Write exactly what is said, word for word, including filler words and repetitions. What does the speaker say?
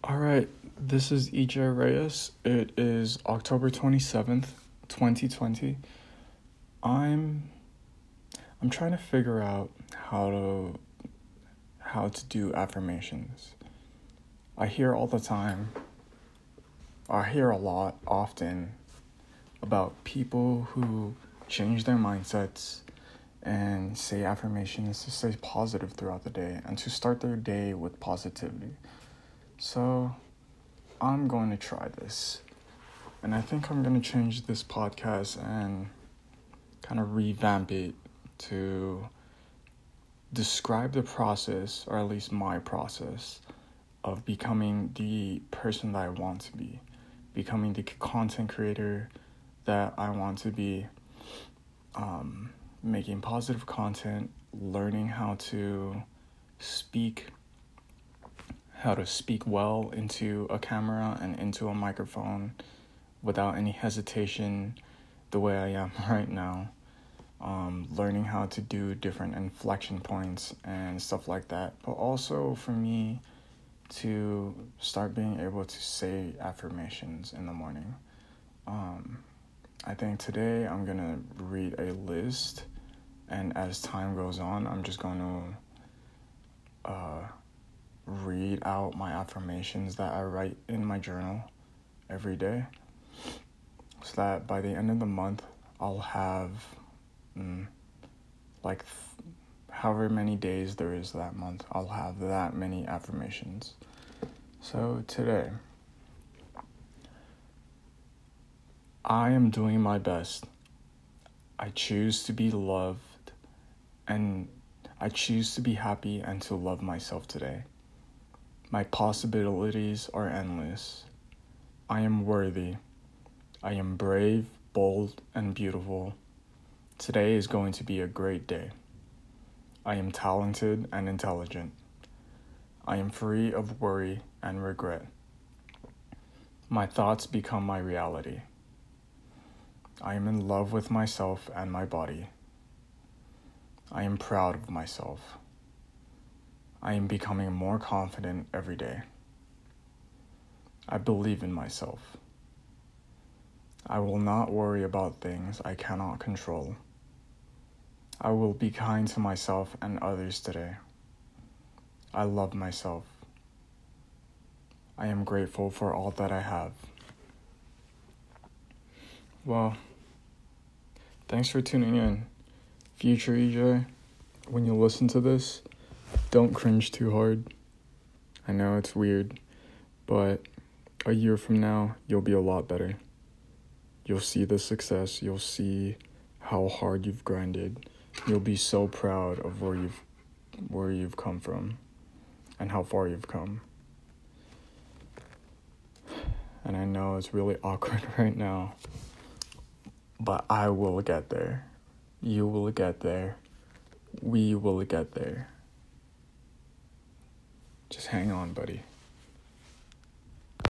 All right, this is E J Reyes. It is October twenty-seventh, twenty twenty. I'm I'm trying to figure out how to how to do affirmations. I hear all the time. I hear a lot often about people who change their mindsets and say affirmations to stay positive throughout the day and to start their day with positivity. So, I'm going to try this. And I think I'm going to change this podcast and kind of revamp it to describe the process, or at least my process, of becoming the person that I want to be, becoming the content creator that I want to be, um, making positive content, learning how to speak how to speak well into a camera and into a microphone without any hesitation, the way I am right now. Um, learning how to do different inflection points and stuff like that. But also for me to start being able to say affirmations in the morning. Um, I think today I'm going to read a list, and as time goes on, I'm just going to uh, read out my affirmations that I write in my journal every day, so that by the end of the month, I'll have mm, like th- however many days there is that month, I'll have that many affirmations. So today, I am doing my best. I choose to be loved, and I choose to be happy and to love myself today. My possibilities are endless. I am worthy. I am brave, bold, and beautiful. Today is going to be a great day. I am talented and intelligent. I am free of worry and regret. My thoughts become my reality. I am in love with myself and my body. I am proud of myself. I am becoming more confident every day. I believe in myself. I will not worry about things I cannot control. I will be kind to myself and others today. I love myself. I am grateful for all that I have. Well, thanks for tuning in. Future E J, when you listen to this, don't cringe too hard. I know it's weird, but a year from now, you'll be a lot better. You'll see the success. You'll see how hard you've grinded. You'll be so proud of where you've where you've come from and how far you've come. And I know it's really awkward right now, but I will get there. You will get there. We will get there. Just hang on, buddy.